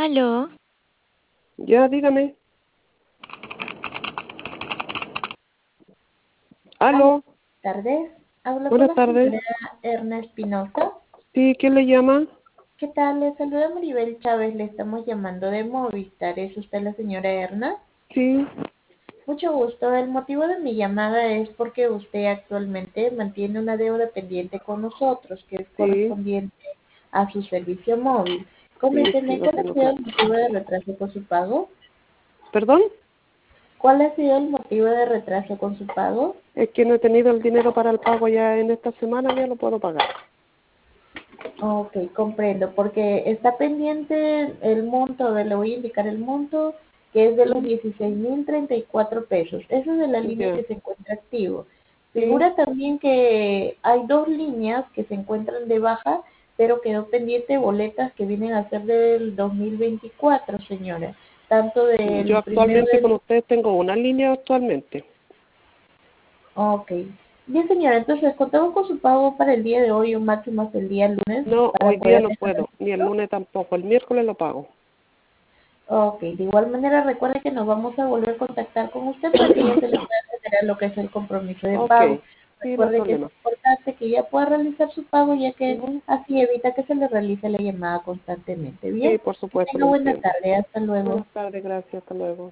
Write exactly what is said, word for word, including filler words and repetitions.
Aló, Ya, dígame. Aló, Aló, buenas tardes. Hablo con buenas la tardes. señora Erna Espinosa. Sí, ¿quién le llama? ¿Qué tal? Le saluda Maribel Chávez. Le estamos llamando de Movistar. ¿Es usted la señora Erna? Sí, Mucho gusto. El motivo de mi llamada es porque usted actualmente mantiene una deuda pendiente con nosotros, que es sí, correspondiente a su servicio móvil. sí, sí, Coménteme, no ¿cuál ha tengo sido el plata. motivo de retraso con su pago? ¿Perdón? ¿Cuál ha sido el motivo de retraso con su pago? Es que no he tenido el dinero para el pago ya en esta semana, ya lo puedo pagar. Ok, comprendo, porque está pendiente el monto, a ver, le voy a indicar el monto, que es de los Mm, dieciséis mil treinta y cuatro pesos. Esa es de la línea Ya, que se encuentra activo. sí. Figura también que hay dos líneas que se encuentran de baja, pero quedó pendiente boletas que vienen a ser del dos mil veinticuatro, señora. Tanto Yo del primero actualmente con del... ustedes tengo una línea actualmente. Ok. Bien, señora, entonces contamos con su pago para el día de hoy, un máximo hasta el día lunes, No, para hoy día poder no dejar el puedo, ni el registro. lunes tampoco, el miércoles lo pago. Ok, de igual manera recuerde que nos vamos a volver a contactar con usted para que ya se le pueda generar lo que es el compromiso de Ok, pago. sí, no hay Recuerde que es problema. importante que ya pueda realizar su pago ya que Ujú. así evita que se le realice la llamada constantemente. Sí, Bien, por que supuesto, tenga lo buena entiendo. tarde. Hasta luego. Buenas tardes, gracias, hasta luego.